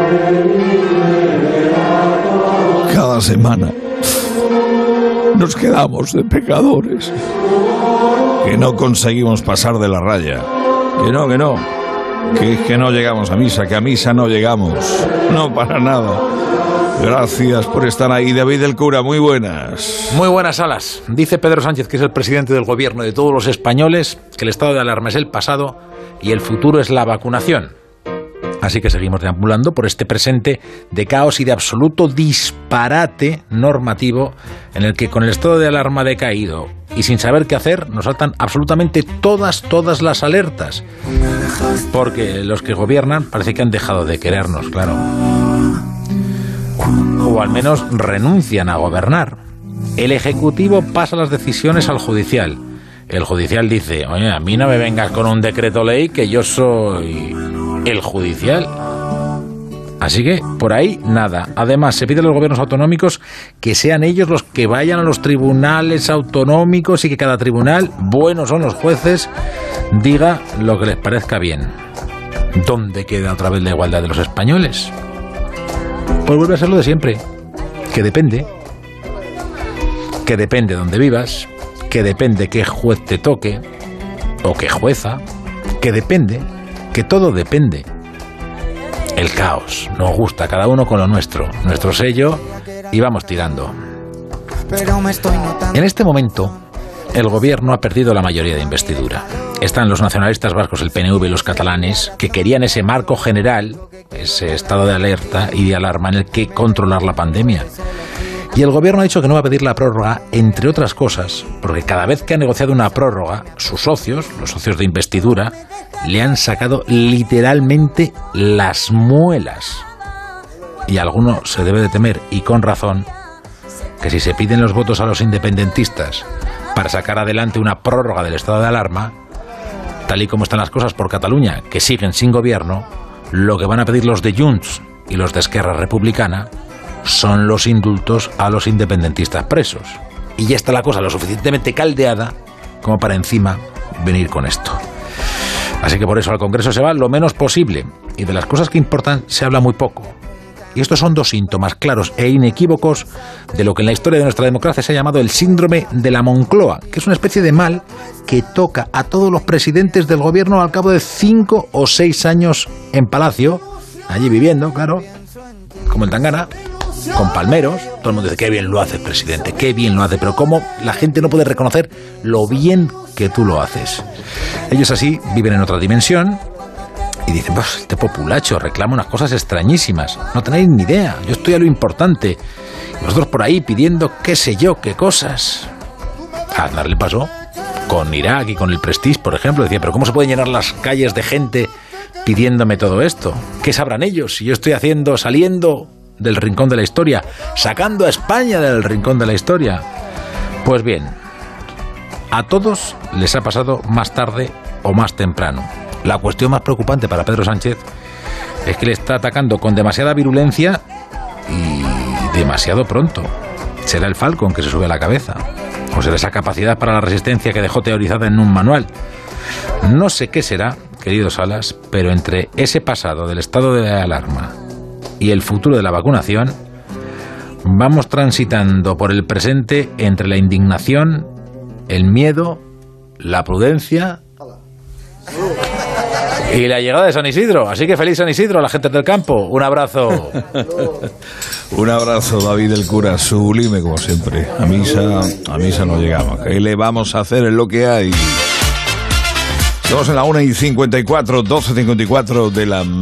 Cada semana nos quedamos de pecadores, que no conseguimos pasar de la raya, que no llegamos a misa, que a misa no llegamos, no para nada. Gracias por estar ahí, David del Cura, muy buenas. Muy buenas, Salas. Dice Pedro Sánchez, que es el presidente del gobierno de todos los españoles, que el estado de alarma es el pasado y el futuro es la vacunación. Así que seguimos deambulando por este presente de caos y de absoluto disparate normativo en el que con el estado de alarma decaído y sin saber qué hacer nos saltan absolutamente todas las alertas. Porque los que gobiernan parece que han dejado de querernos, claro. O al menos renuncian a gobernar. El Ejecutivo pasa las decisiones al Judicial. El Judicial dice, oye, a mí no me vengas con un decreto ley que yo soy el Judicial. Así que por ahí nada. Además, se pide a los gobiernos autonómicos que sean ellos los que vayan a los tribunales autonómicos y que cada tribunal, buenos son los jueces, diga lo que les parezca bien. ¿Dónde queda otra vez la igualdad de los españoles? Pues vuelve a ser lo de siempre, que depende de dónde vivas, que depende qué juez te toque, o qué jueza, que todo depende. El caos, nos gusta cada uno con lo nuestro sello, y vamos tirando. En este momento, el gobierno ha perdido la mayoría de investidura. Están los nacionalistas vascos, el PNV y los catalanes, que querían ese marco general, ese estado de alerta y de alarma en el que controlar la pandemia. Y el gobierno ha dicho que no va a pedir la prórroga, entre otras cosas, porque cada vez que ha negociado una prórroga, sus socios, los socios de investidura, le han sacado literalmente las muelas. Y alguno se debe de temer, y con razón, que si se piden los votos a los independentistas para sacar adelante una prórroga del estado de alarma, tal y como están las cosas por Cataluña, que siguen sin gobierno, lo que van a pedir los de Junts y los de Esquerra Republicana son los indultos a los independentistas presos. Y ya está la cosa lo suficientemente caldeada como para encima venir con esto. Así que por eso al Congreso se va lo menos posible, y de las cosas que importan se habla muy poco. Y estos son dos síntomas claros e inequívocos de lo que en la historia de nuestra democracia se ha llamado el síndrome de la Moncloa, que es una especie de mal que toca a todos los presidentes del gobierno al cabo de 5 o 6 años en Palacio, allí viviendo, claro, como el Tangana, con palmeros. Todo el mundo dice, qué bien lo hace, presidente, qué bien lo hace, pero cómo la gente no puede reconocer lo bien que tú lo haces. Ellos así viven en otra dimensión y dicen, pues este populacho reclama unas cosas extrañísimas, no tenéis ni idea, yo estoy a lo importante, y vosotros por ahí pidiendo qué sé yo, qué cosas. A Aznar le pasó con Irak y con el Prestige, por ejemplo. Decía, pero ¿cómo se pueden llenar las calles de gente pidiéndome todo esto? ¿Qué sabrán ellos si yo estoy saliendo del rincón de la historia, sacando a España del rincón de la historia? Pues bien, a todos les ha pasado más tarde o más temprano. La cuestión más preocupante para Pedro Sánchez es que le está atacando con demasiada virulencia y demasiado pronto. ¿Será el Falcon que se sube a la cabeza? ¿O será esa capacidad para la resistencia que dejó teorizada en un manual? No sé qué será, querido Salas, pero entre ese pasado del estado de alarma y el futuro de la vacunación, vamos transitando por el presente entre la indignación, el miedo, la prudencia y la llegada de San Isidro. Así que feliz San Isidro a la gente del campo. Un abrazo. Un abrazo, David del Cura, sublime como siempre. A misa no llegamos. ¿Qué le vamos a hacer? Es lo que hay. Estamos en la 1:54, 12:54 de la